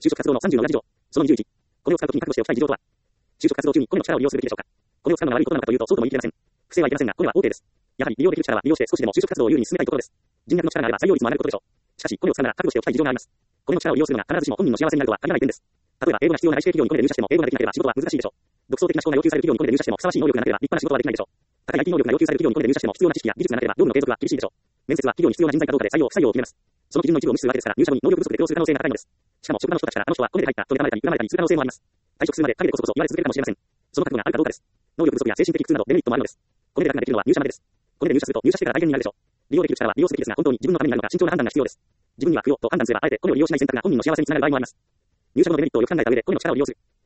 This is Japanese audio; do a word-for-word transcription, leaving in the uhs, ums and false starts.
就職活動のさんじゅうの裏事情。そのにじゅういち。これを使うときに覚悟しておきたい事情とは。就職活動中にこれの力を利用するべきでしょうか。これを使うのが悪いことなのかというと、そうとも言い切れません。不正はいけませんが、これは OK です。やはり利用できる力は利用して少しでも就職活動を有利に進めたいところです。人脈の力があれば採用率も上がることでしょう。しかし、これを使うなら覚悟しておきたい事情があります。これの力を利用するのが必ずしも本人の幸せになるとは限らない点です。例えば、英語が必要な外資系企業にこれで入社しても、英語ができなければ仕事は難しいでしょう。独創的な思考が要求される企業にこれで入社しても、ふさわしい能力がなければ立派な仕事はできないでしょう。高い アイティー 能力が要求される企業にこれで入社しても、必要な知識や技術がなければ、業務の継続は厳しいでしょう。面接は企業に必要な人材かどうかで採用、不採用を決めます。その基準の一部を無視するわけですから、入社後に能力不足で苦労する可能性が高いのです。しかも、職場の人たちから、あの人はこれで入ったと妬まれたり、恨まれたりする可能性もあります。退職するまで陰でこそこそ言われ続けるかもしれません。その覚悟があるかどうかです。能力不足や精神的苦痛などデメリットもあるのです。これで楽ができるのは入社までです。これで入社すると、入社してから大変になるでしょう。利用できる力は利用すべきですが、本当に自分のためになるのか慎重な判断が必要です。自分には不要と判断すれば、あえてこれを利用しない選択が本人の幸せにつながる場合もあります。入社後のデメリットをよく考えた上で、これの力を利用する。